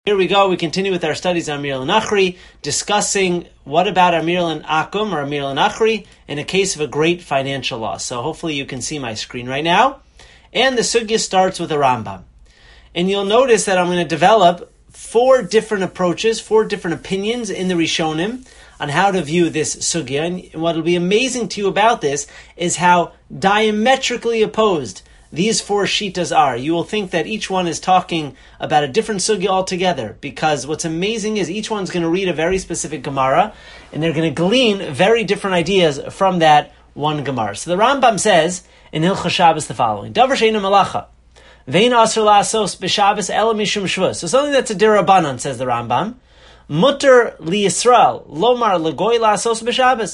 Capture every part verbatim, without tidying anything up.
Here we go. We continue with our studies on Amir al-Nachri, discussing what about Amir al-Akum or Amir al-Nachri in a case of a great financial loss. So hopefully you can see my screen right now. And the sugya starts with a Rambam. And you'll notice that I'm going to develop four different approaches, four different opinions in the Rishonim on how to view this sugya. And what will be amazing to you about this is how diametrically opposed these four shitas are. You will think that each one is talking about a different sugya altogether, because what's amazing is each one's going to read a very specific Gemara, and they're going to glean very different ideas from that one Gemara. So the Rambam says in Hilchos Shabbos the following: Davar she'eino malacha, ve'ein asur la'asos b'Shabbos ela mishum shvus. So something that's a dirabanan, says the Rambam, mutter li Yisrael lomar legoy la'asos b'Shabbos.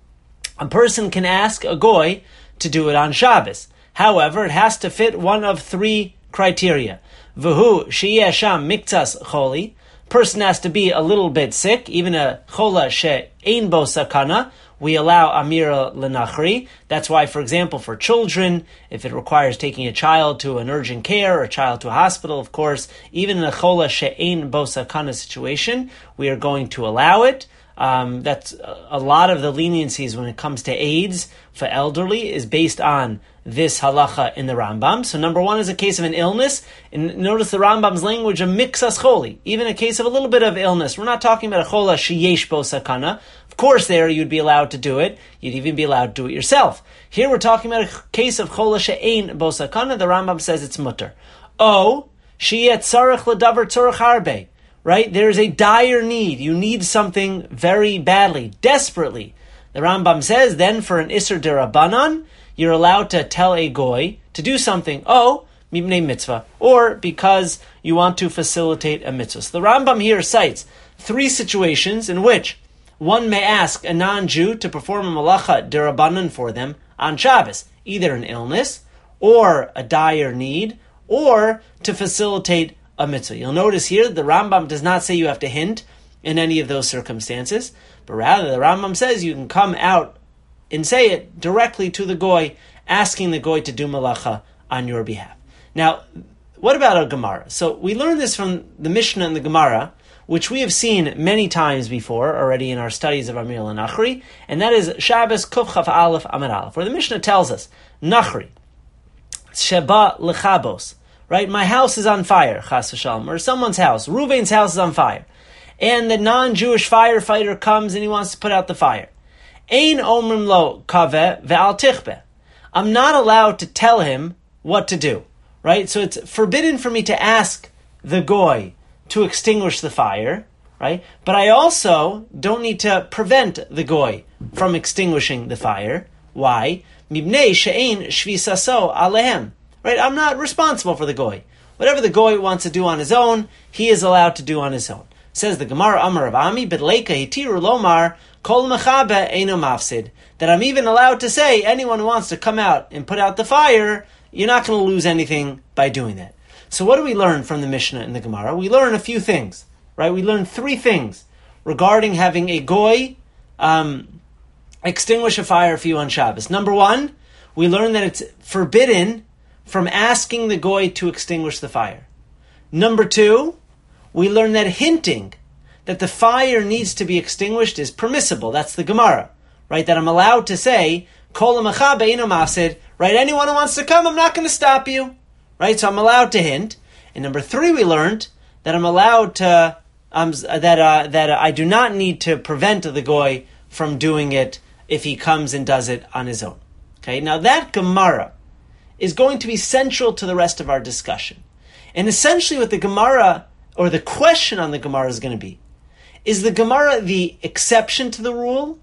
A person can ask a goy to do it on Shabbos. However, it has to fit one of three criteria. V'hu sheyeh sham miktas choli. Person has to be a little bit sick, even a chola she'ein bo sakana. We allow Amir al-Nachri. That's why, for example, for children, if it requires taking a child to an urgent care or a child to a hospital, of course, even in a chola she'ein bo sakana situation, we are going to allow it. Um, that's a lot of the leniencies when it comes to AIDS for elderly is based on this halacha in the Rambam. So number one is a case of an illness, and notice the Rambam's language of miksas choli, even a case of a little bit of illness. We're not talking about a chola sheyesh bo sakana. Of course there you'd be allowed to do it. You'd even be allowed to do it yourself. Here we're talking about a case of chola she'ein bo sakana. The Rambam says it's mutter. Oh, sheyeh tzarech ledavar tzorech harbe. Right? There is a dire need. You need something very badly, desperately. The Rambam says, then for an Isser Derabanan, you're allowed to tell a goy to do something. Oh, mibnei mitzvah. Or because you want to facilitate a mitzvah. So the Rambam here cites three situations in which one may ask a non-Jew to perform a malacha derabanan for them on Shabbos. Either an illness, or a dire need, or to facilitate a mitzvah. You'll notice here the Rambam does not say you have to hint in any of those circumstances, but rather the Rambam says you can come out and say it directly to the goy, asking the goy to do malacha on your behalf. Now, what about a Gemara? So we learned this from the Mishnah and the Gemara, which we have seen many times before already in our studies of Amir al-Nachri, and that is Shabbos Kuf Chaf Aleph Amar Aleph, where the Mishnah tells us, Nachri, Sheba Lechabos, right? My house is on fire, chas v'shalom, or someone's house. Ruvain's house is on fire. And the non-Jewish firefighter comes and he wants to put out the fire. Ein omrim lo kaveh ve'al tichbeh. I'm not allowed to tell him what to do, right? So it's forbidden for me to ask the goy to extinguish the fire, right? But I also don't need to prevent the goy from extinguishing the fire. Why? Mibnei she'ein shvisaso alehem. Right, I'm not responsible for the goy. Whatever the goy wants to do on his own, he is allowed to do on his own. Says the Gemara, Amar of Ami, B'dleika hitiru lomar, kol mechabe eino mafsid. That I'm even allowed to say, anyone who wants to come out and put out the fire, you're not going to lose anything by doing that. So what do we learn from the Mishnah and the Gemara? We learn a few things, right? We learn three things regarding having a goy um, extinguish a fire for you on Shabbos. Number one, we learn that it's forbidden from asking the goy to extinguish the fire. Number two, we learn that hinting that the fire needs to be extinguished is permissible. That's the Gemara, right? That I'm allowed to say, Kol ha'mechabe eino mafsid, right? Anyone who wants to come, I'm not going to stop you, right? So I'm allowed to hint. And number three, we learned that I'm allowed to, um, that uh, that I do not need to prevent the goy from doing it if he comes and does it on his own. Okay, now that Gemara is going to be central to the rest of our discussion. And essentially what the Gemara, or the question on the Gemara is going to be, is the Gemara the exception to the rule,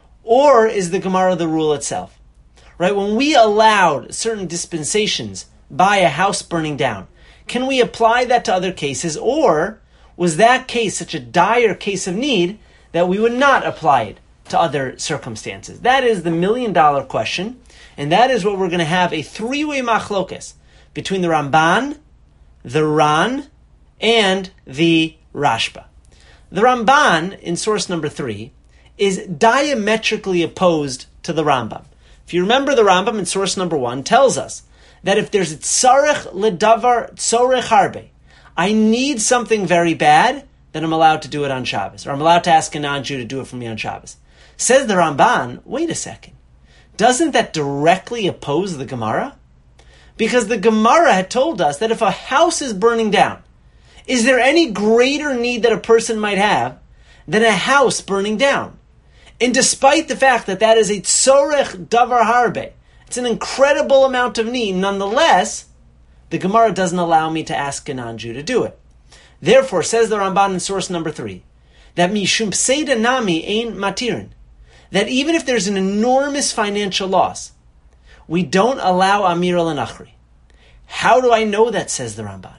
or is the Gemara the rule itself? Right? When we allowed certain dispensations by a house burning down, can we apply that to other cases, or was that case such a dire case of need that we would not apply it to other circumstances? That is the million dollar question. And that is what we're going to have a three-way machlokes between the Ramban, the Ran, and the Rashba. The Ramban, in source number three, is diametrically opposed to the Rambam. If you remember, the Rambam in source number one tells us that if there's tzarech ledavar tzorech harbe, I need something very bad, then I'm allowed to do it on Shabbos, or I'm allowed to ask a non-Jew to do it for me on Shabbos. Says the Ramban, wait a second. Doesn't that directly oppose the Gemara? Because the Gemara had told us that if a house is burning down, is there any greater need that a person might have than a house burning down? And despite the fact that that is a tzorech davar harbe, it's an incredible amount of need, nonetheless, the Gemara doesn't allow me to ask a non-Jew to do it. Therefore, says the Ramban in source number three, that mishum pseida nami ein matirin, that even if there's an enormous financial loss, we don't allow amir al-nachri. How do I know that, says the Ramban?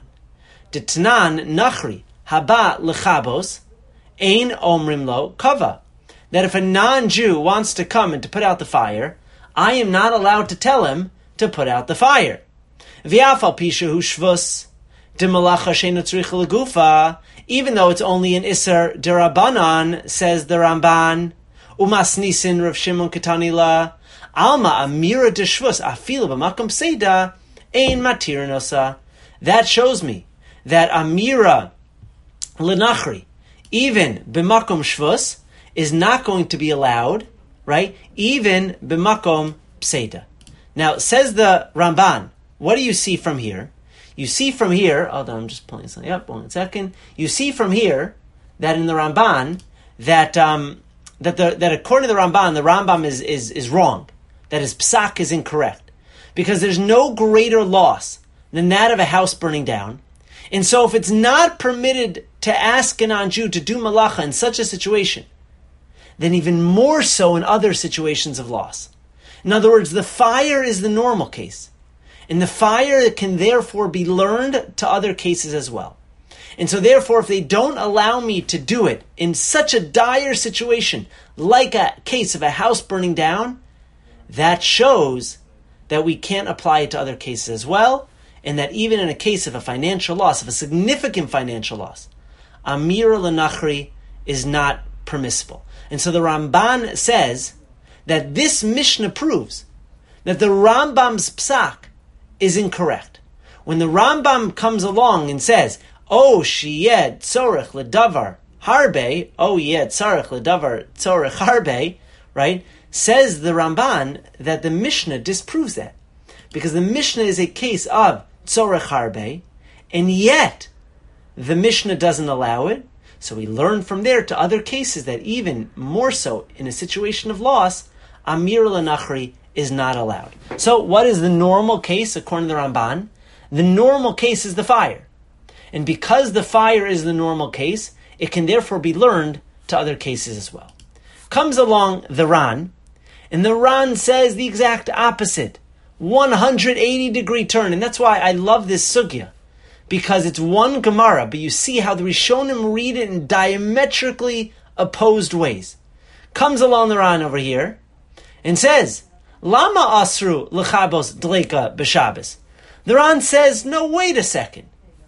D'tnan nachri haba lechabos ein omrim lo kava. That if a non-Jew wants to come and to put out the fire, I am not allowed to tell him to put out the fire. V'afal pisha hu shvus demalacha she'ena tzricha legufa, even though it's only an iser derabanan, says the Ramban, umas nisin Rav Shimon Ketanila, alma amira de shvus afilu b'makom seida ein matirinosa. That shows me that amira lenachri, even b'makom shvus, is not going to be allowed, right? Even b'makom pseida. Now, says the Ramban, what do you see from here? You see from here, hold on, I'm just pulling something up, one second. You see from here that in the Ramban, that um, that the that according to the Ramban, the Rambam is, is, is wrong, that his psak is incorrect. Because there's no greater loss than that of a house burning down. And so if it's not permitted to ask a non-Jew to do malacha in such a situation, then even more so in other situations of loss. In other words, the fire is the normal case. And the fire can therefore be learned to other cases as well. And so therefore, if they don't allow me to do it in such a dire situation, like a case of a house burning down, that shows that we can't apply it to other cases as well, and that even in a case of a financial loss, of a significant financial loss, amir l'nachri is not permissible. And so the Ramban says that this Mishnah proves that the Rambam's psak is incorrect. When the Rambam comes along and says, "Oh, sheyed tzorech ledavar harbe," "Oh, yed tzorech ledavar tzorech harbe," right? Says the Ramban that the Mishnah disproves that, because the Mishnah is a case of tzorech harbe, and yet the Mishnah doesn't allow it. So we learn from there to other cases that even more so in a situation of loss, amir l'nachri is not allowed. So what is the normal case according to the Ramban? The normal case is the fire. And because the fire is the normal case, it can therefore be learned to other cases as well. Comes along the Ran, and the Ran says the exact opposite. one hundred eighty degree turn. And that's why I love this sugya. Because it's one Gemara, but you see how the Rishonim read it in diametrically opposed ways. Comes along the Ran over here, and says, Lama asru lechabos dleika b'Shabbos. The Ran says, no, wait a second.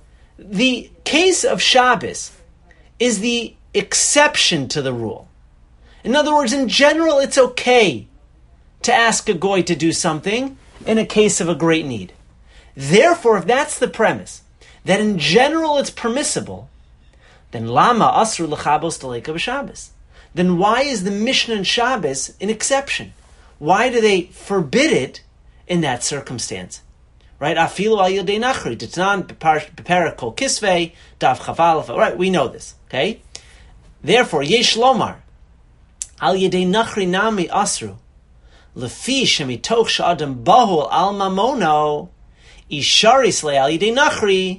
The case of Shabbos is the exception to the rule. In other words, in general, it's okay to ask a goy to do something in a case of a great need. Therefore, if that's the premise, that in general it's permissible, then lama asru lechabos dleika b'Shabbos. Then why is the Mishnah and Shabbos an exception? Why do they forbid it in that circumstance? Right? Afilu al yedei nachri, d'tnan beparak kol kisvei, dav chaval. Right? We know this. Okay? Therefore, yesh lomar, al yedei nachri nami asru, lefi shemitoch sh'adam bahul al mamono, isharis le al yedei nachri,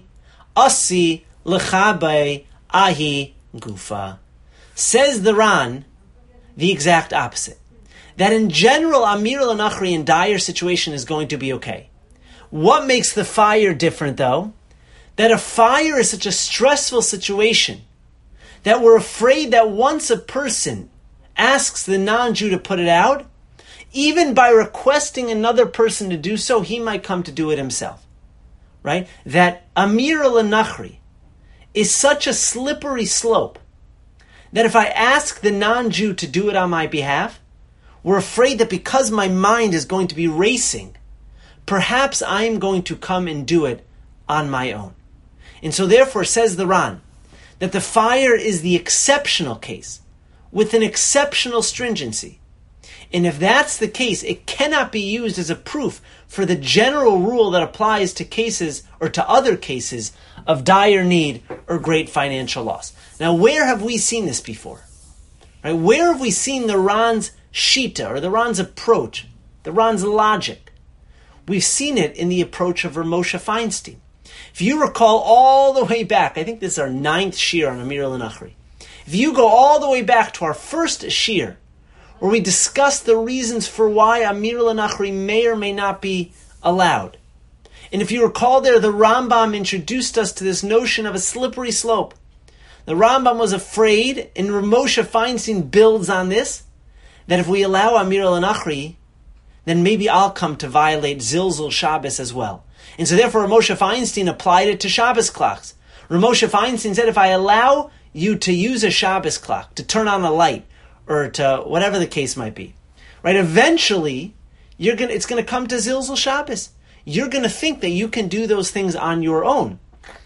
asi lechabe ahi gufa. Says the Ran the exact opposite. That in general, amir l'nachri in dire situation is going to be okay. What makes the fire different, though? That a fire is such a stressful situation that we're afraid that once a person asks the non-Jew to put it out, even by requesting another person to do so, he might come to do it himself. Right? That amir l'nachri is such a slippery slope that if I ask the non-Jew to do it on my behalf, we're afraid that because my mind is going to be racing, perhaps I'm going to come and do it on my own. And so therefore, says the Ran, that the fire is the exceptional case, with an exceptional stringency. And if that's the case, it cannot be used as a proof for the general rule that applies to cases, or to other cases, of dire need or great financial loss. Now, where have we seen this before? Right? Where have we seen the Ran's shita, or the Ran's approach, the Ran's logic? We've seen it in the approach of Rav Moshe Feinstein. If you recall all the way back, I think this is our ninth shir on Amir al-Nachri. If you go all the way back to our first shir, where we discuss the reasons for why Amir al-Nachri may or may not be allowed. And if you recall there, the Rambam introduced us to this notion of a slippery slope. The Rambam was afraid, and Rav Moshe Feinstein builds on this, that if we allow Amir al-Nachri, then maybe I'll come to violate Zilzul Shabbos as well. And so therefore Rav Moshe Feinstein applied it to Shabbos clocks. Rav Moshe Feinstein said, if I allow you to use a Shabbos clock, to turn on a light, or to whatever the case might be, right? Eventually, you're gonna it's gonna come to Zilzul Shabbos. You're gonna think that you can do those things on your own.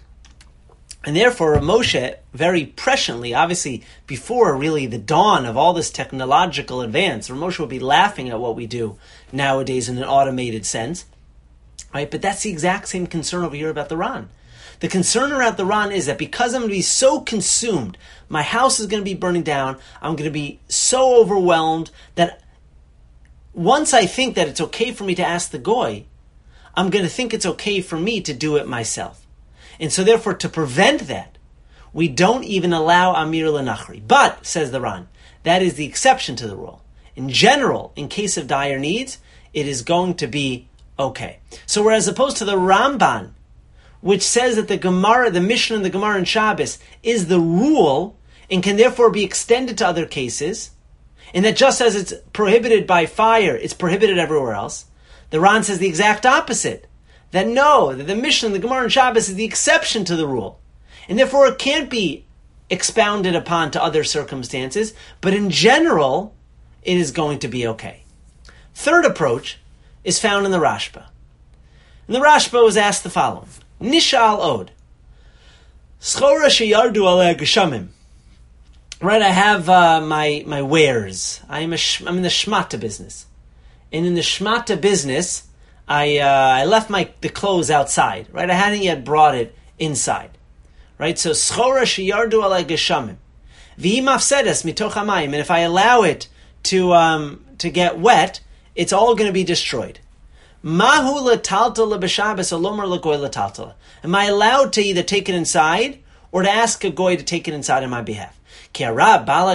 And therefore, Rav Moshe, very presciently, obviously before really the dawn of all this technological advance, Rav Moshe would be laughing at what we do nowadays in an automated sense, right? But that's the exact same concern over here about the Ran. The concern around the Ran is that because I'm going to be so consumed, my house is going to be burning down, I'm going to be so overwhelmed that once I think that it's okay for me to ask the Goy, I'm going to think it's okay for me to do it myself. And so therefore, to prevent that, we don't even allow Amir al-Nachri. But, says the Ran, that is the exception to the rule. In general, in case of dire needs, it is going to be okay. So whereas opposed to the Ramban, which says that the Gemara, the Mishnah and the Gemara in Shabbos is the rule and can therefore be extended to other cases, and that just as it's prohibited by fire, it's prohibited everywhere else, the Ran says the exact opposite. That no, that the Mishnah and the Gemara in Shabbos is the exception to the rule, and therefore it can't be expounded upon to other circumstances, but in general, it is going to be okay. Third approach is found in the Rashba. And the Rashba was asked the following. Nishal od. Schora sheyardu alei geshamim. Right, I have uh, my my wares. I am a sh- I'm in the shmata business, and in the shmata business, I uh, I left my the clothes outside. Right, I hadn't yet brought it inside. Right, so schora sheyardu alei geshamim. V'hi mafsedes mitoch hamayim. And if I allow it to um to get wet, it's all going to be destroyed. Mahu letaltala b'Shabbos alomer legoy letaltala. Am I allowed to either take it inside or to ask a goy to take it inside on my behalf? Because the Baal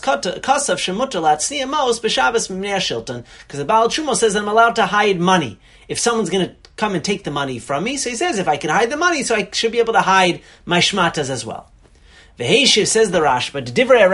Truma says that I'm allowed to hide money if someone's going to come and take the money from me. So he says if I can hide the money, so I should be able to hide my shmatas as well. V'heishiv, says the Rashba,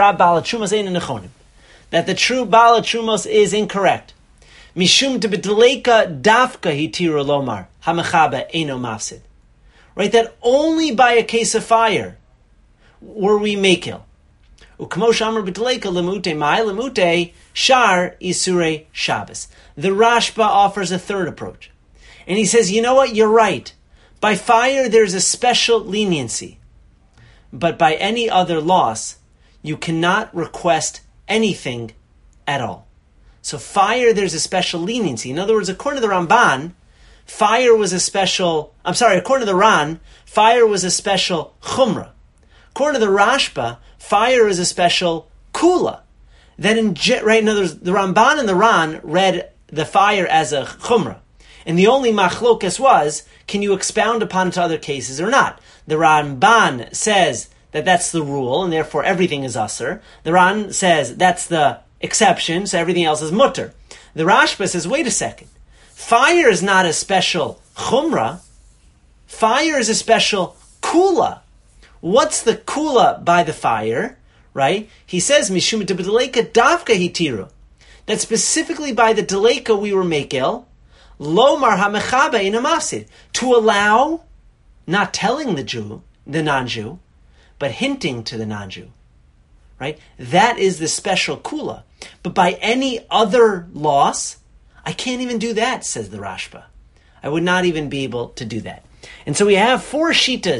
that the true Baal Trumos is incorrect. Mishum debedleika dafka hitiru lomar hamechaba eno mafsid. Right, that only by a case of fire were we makil. Ukmosh amar bedleika lemute mai lemute shar isure Shabbos. The Rashba offers a third approach, and he says, you know what? You're right. By fire, there's a special leniency, but by any other loss, you cannot request anything at all. So fire, there's a special leniency. In other words, according to the Ramban, fire was a special, I'm sorry, according to the Ran, fire was a special chumrah. According to the Rashba, fire is a special kula. Then in, right, in other words, the Ramban and the Ran read the fire as a chumrah. And the only machlokas was, can you expound upon it to other cases or not? The Ramban says that that's the rule, and therefore everything is asur. The Ran says that's the exception, so everything else is mutter. The Rashba says, wait a second. Fire is not a special chumrah. Fire is a special kula. What's the kula by the fire? Right? He says, Mishum debedleika davka hitiru. That specifically by the deleka we were makel, lomar hamechaba in a mafsid. To allow, not telling the Jew, the non-Jew, but hinting to the non-Jew. Right? That is the special kula. But by any other loss, I can't even do that, says the Rashba. I would not even be able to do that. And so we have four shitas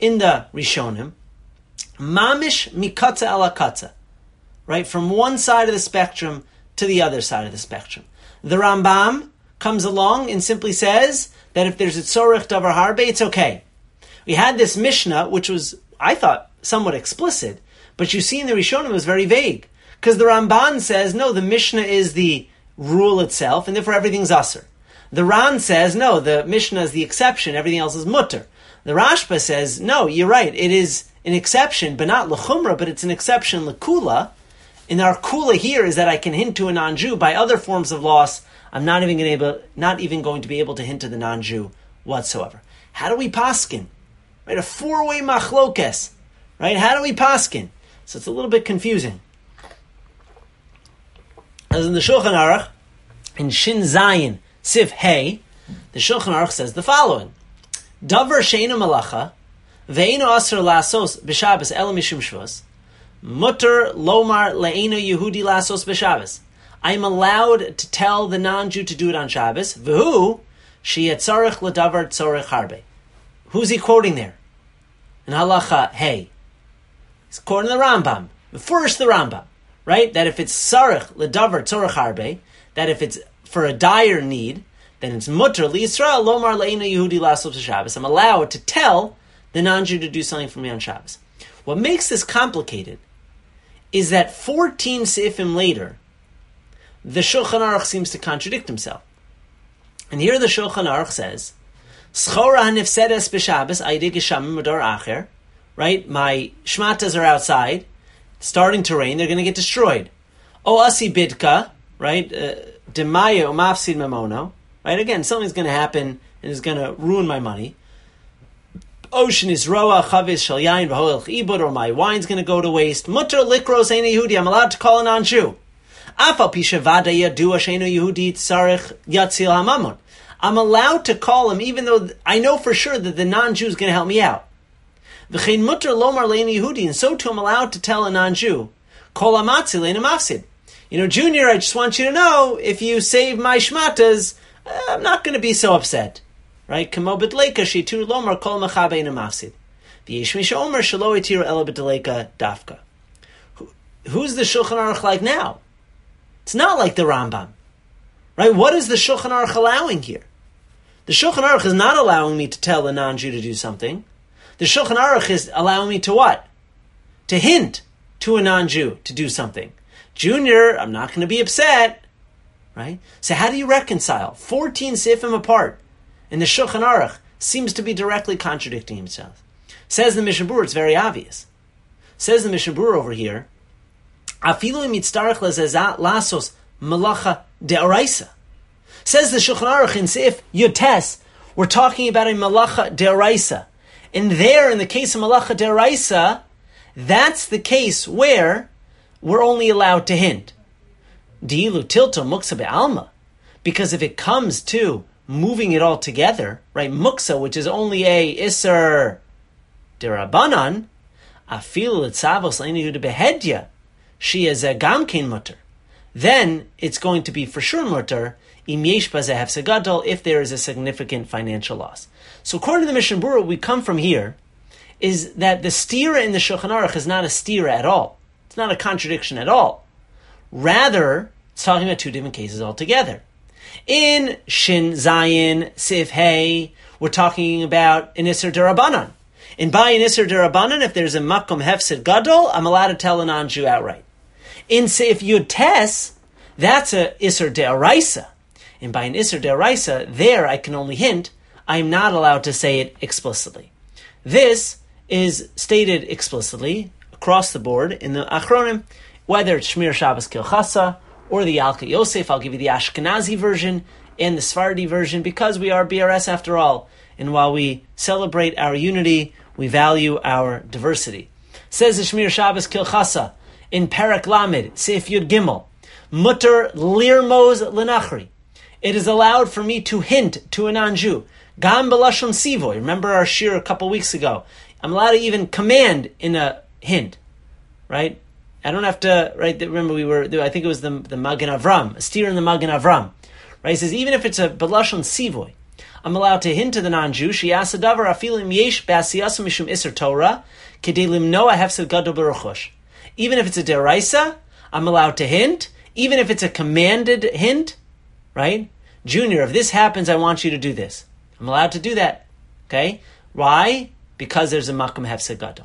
in the Rishonim, mamish mikatza ala katza, right, from one side of the spectrum to the other side of the spectrum. The Rambam comes along and simply says that if there's a tzorich davar harbe, it's okay. We had this Mishnah, which was, I thought, somewhat explicit, but you see in the Rishonim it was very vague. Because the Ramban says, no, the Mishnah is the rule itself, and therefore everything's asur. The Ran says, no, the Mishnah is the exception, everything else is mutter. The Rashba says, no, you're right, it is an exception, but not l'chumra, but it's an exception l'kula. And our kula here is that I can hint to a non-Jew. By other forms of loss, I'm not even going to able, not even going to be able to hint to the non-Jew whatsoever. How do we paskin? Right, a four-way machlokes. Right, how do we paskin? So it's a little bit confusing. As in the Shulchan Aruch, in Shin Zayin Sif Hey, the Shulchan Aruch says the following: Davar she'enu malacha ve'enu asur lasos b'Shabbos ela mishum shvus mutter lomar le'enu Yehudi lasos b'Shabbos. I am allowed to tell the non-Jew to do it on Shabbos. V'hu she'etzarich ledavar tzorich harbe. Who's he quoting there? In Halacha Hey, he's quoting the Rambam. First, the Rambam, right? That if it's sarich ledavar tzorich harbe, that if it's for a dire need, then it's mutter liYisrael lomar le'enu Yehudi lasos b'Shabbos. I'm allowed to tell the non-Jew to do something for me on Shabbos. What makes this complicated is that fourteen seifim later, the Shulchan Aruch seems to contradict himself. And here the Shulchan Aruch says, Schora hanifsedes b'Shabbos ayde geshamim mador acher, right? My shmatas are outside, it's starting to rain, they're going to get destroyed. O asi bidka, right? Demaya umafsid memono, right? Again, something's going to happen and is going to ruin my money. Ocean is roa chavis shel yain v'hoelch ibud, or my wine's going to go to waste. Mutter likros ein Yehudi, I'm allowed to call a non-Jew. Afal pisha vada yadua sheinu Yehudi tzarich yatzil hamamon. I'm allowed to call him even though I know for sure that the non-Jew is going to help me out. V'chein mutter lomar leinu Yehudi, and so too I'm allowed to tell a non-Jew, kol amatzi leinu mafsid. You know, Junior, I just want you to know, if you save my shmatas, I'm not going to be so upset. Right? Kamo b'dleika shitur lomar kol mechabe leinu mafsid. V'yesh mi she'omer shelo itiru ela b'dleika dafka. Who's the Shulchan Aruch like now? It's not like the Rambam. Right? What is the Shulchan Aruch allowing here? The Shulchan Aruch is not allowing me to tell a non-Jew to do something. The Shulchan Aruch is allowing me to what? To hint to a non-Jew to do something. Junior, I'm not going to be upset. Right? So how do you reconcile fourteen sifim apart? And the Shulchan Aruch seems to be directly contradicting himself. Says the Mishnah Berurah, it's very obvious. Says the Mishnah Berurah over here, Afilu mitzdarech lezezat lasos malacha de'oraisa. Says the Shulchan Aruch in Seif Yotes, we're talking about a malacha de'oraisa. And there, in the case of malacha de'oraisa, that's the case where we're only allowed to hint. Di'ilu tilto muksa be'alma. Because if it comes to moving it all together, right, muksa, which is only a iser derabanan, afilu litzavos leinu behedya, she is a gamkein mutter. Then it's going to be for sure mutter im yesh bazeh hefsed gadol, if there is a significant financial loss. So according to the Mishnah Berurah, we come from here is that the stira in the Shulchan Aruch is not a stira at all. It's not a contradiction at all. Rather, it's talking about two different cases altogether. In Shin Zayin Sif Hey, we're talking about an Isser Derabanan. And by an Isser Derabanan, if there's a Makom Hefsed Gadol, I'm allowed to tell a non-Jew outright. In Sif Yud Tes, that's a Isser De'araisa. And by an Isser De'araisa, there I can only hint, I'm not allowed to say it explicitly. This is stated explicitly across the board in the Achronim, whether it's Shmir Shabbos Kilchasa or the Yalka Yosef. I'll give you the Ashkenazi version and the Sephardi version because we are B R S after all. And while we celebrate our unity, we value our diversity. Says the Shmir Shabbos Kilchasa in Perek Lamed, Seif Yud Gimel, Mutter Lirmoz Lenachri. It is allowed for me to hint to a non-Jew. Gam Belashon Sivoy. Remember our shir a couple weeks ago. I'm allowed to even command in a hint. Right? I don't have to, right, remember we were, I think it was the, the Magen Avram, a steer in the Magen Avram. Right? He says, even if it's a Belashon Sivoy, I'm allowed to hint to the non-Jew, Sheyasa davar afilim yesh b'asiyasa mishum iser Torah, kedei limnoa hefsed gadol b'ruchush. Even if it's a deraisa, I'm allowed to hint. Even if it's a commanded hint, right? Junior, if this happens, I want you to do this. I'm allowed to do that. Okay? Why? Because there's a makom hefsed gadol.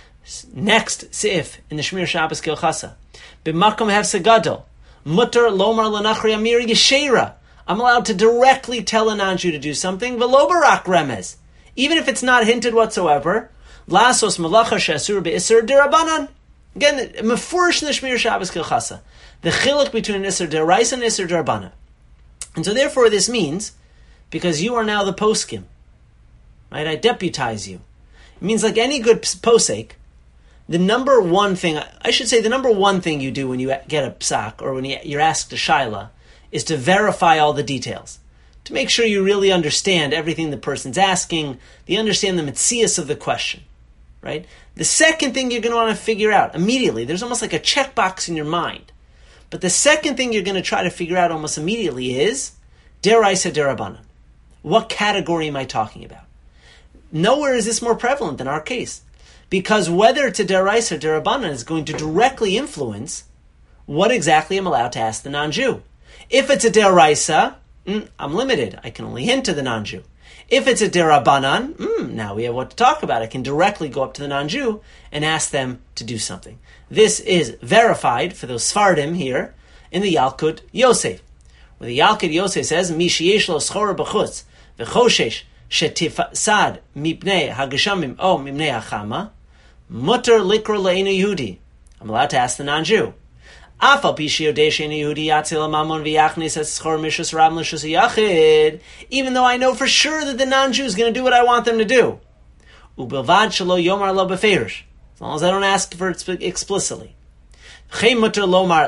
Next, Seif, in the Shmir Shabbos Kilchasa. B'makom hefsed gadol. Mutter lomar lanachri amir yeshera. I'm allowed to directly tell a non-Jew to do something. V'lo barak remez. Even if it's not hinted whatsoever. Lasos malacha she'asur be'isur derabanan. Again, mefurish in the Shmir Shabbos Kilchasa. The chiluk between an isur deraisa and isur derabana. And so therefore this means, because you are now the poskim, right? I deputize you. It means like any good posek, the number one thing, I should say the number one thing you do when you get a psak, or when you're asked a shaila, is to verify all the details. To make sure you really understand everything the person's asking, you understand the metzias of the question, right? The second thing you're going to want to figure out immediately, there's almost like a checkbox in your mind. But the second thing you're going to try to figure out almost immediately is, deraisa derabanan. What category am I talking about? Nowhere is this more prevalent than our case. Because whether it's a deraisa or derabanan is going to directly influence what exactly I'm allowed to ask the non-Jew. If it's a deraisa, mm, I'm limited. I can only hint to the non-Jew. If it's a derabanan, mm, now we have what to talk about. I can directly go up to the non-Jew and ask them to do something. This is verified for those Sfardim here in the Yalkut Yosef, where the Yalkut Yosef says, Mi sheyesh lo schora b'chutz, v'choshesh shetifsad mipnei hageshamim o mipnei hachama, mutter likro le'enu Yehudi. I'm allowed to ask the non-Jew. Afal pi sheyodei she'enu Yehudi yatzil mamon v'yachnis es schor mishus ram l'shus yachid. Even though I know for sure that the non-Jew is going to do what I want them to do. Ubilvad shelo yomar lo beferish. As long as I don't ask for it explicitly. I'm also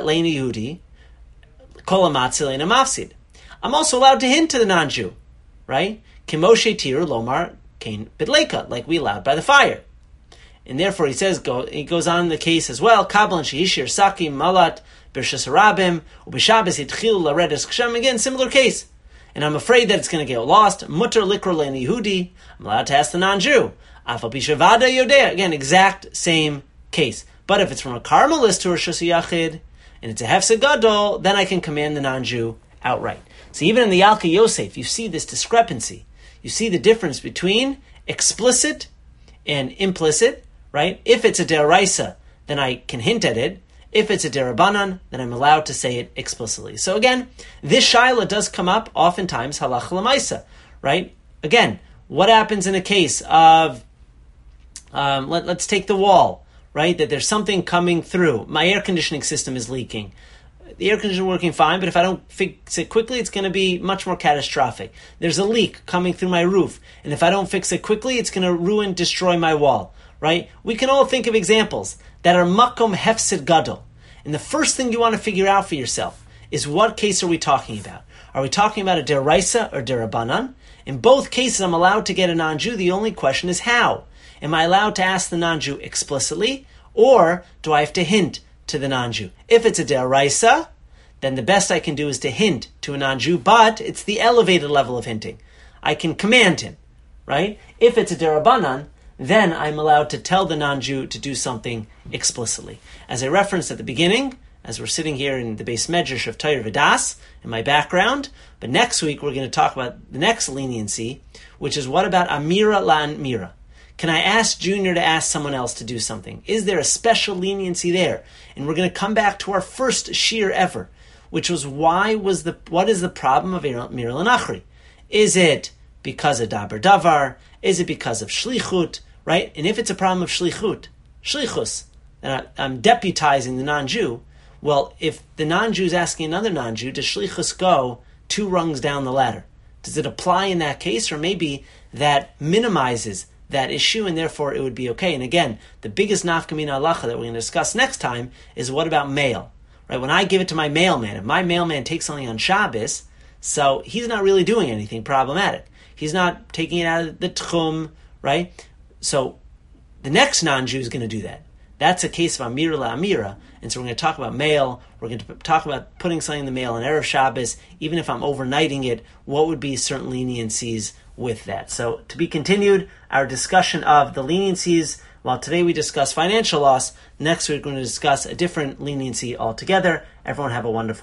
allowed to hint to the non-Jew, right? Like we allowed by the fire. And therefore he says, go, he goes on in the case as well, again, similar case. And I'm afraid that it's going to get lost. Mutter likro le'en Yehudi. I'm allowed to ask the non-Jew. Again, exact same case. But if it's from a Carmelist to a Rosh Yachid, and it's a Hefsed Gadol, then I can command the non-Jew outright. So even in the Yalkut Yosef, you see this discrepancy. You see the difference between explicit and implicit, right? If it's a deraisa, then I can hint at it. If it's a derabanan, then I'm allowed to say it explicitly. So again, this shaila does come up oftentimes halacha l'maisa, right? Again, what happens in a case of Um, let, let's take the wall, right? That there's something coming through. My air conditioning system is leaking. The air conditioner is working fine, but if I don't fix it quickly, it's going to be much more catastrophic. There's a leak coming through my roof, and if I don't fix it quickly, it's going to ruin, destroy my wall, right? We can all think of examples that are makom hefsed gadol. And the first thing you want to figure out for yourself is what case are we talking about? Are we talking about a deraisa or derabanan? In both cases, I'm allowed to get a non-Jew. The only question is how. Am I allowed to ask the non-Jew explicitly, or do I have to hint to the non-Jew? If it's a deraisa, then the best I can do is to hint to a non-Jew, but it's the elevated level of hinting. I can command him, right? If it's a derabanan, then I'm allowed to tell the non-Jew to do something explicitly. As I referenced at the beginning, as we're sitting here in the Beis Medrash of Torah V'das, in my background, but next week we're going to talk about the next leniency, which is what about Amira Lan Mira? Can I ask Junior to ask someone else to do something? Is there a special leniency there? And we're going to come back to our first shir ever, which was why was the what is the problem of Amira Lan Achri? Is it because of Daber Davar? Is it because of Shlichut? Right? And if it's a problem of Shlichut, Shlichus, and I'm deputizing the non-Jew, well, if the non-Jew is asking another non-Jew, does Shlichus go two rungs down the ladder? Does it apply in that case, or maybe that minimizes that issue, and therefore it would be okay? And again, the biggest nafkamina halacha that we're going to discuss next time is what about mail? Right? When I give it to my mailman, if my mailman takes something on Shabbos, so he's not really doing anything problematic. He's not taking it out of the tchum, right? So the next non-Jew is going to do that. That's a case of Amira LaAmira. And so we're going to talk about mail. We're going to talk about putting something in the mail on Erev Shabbos. Even if I'm overnighting it, what would be certain leniencies with that? So to be continued, our discussion of the leniencies. While today we discuss financial loss, next we're going to discuss a different leniency altogether. Everyone have a wonderful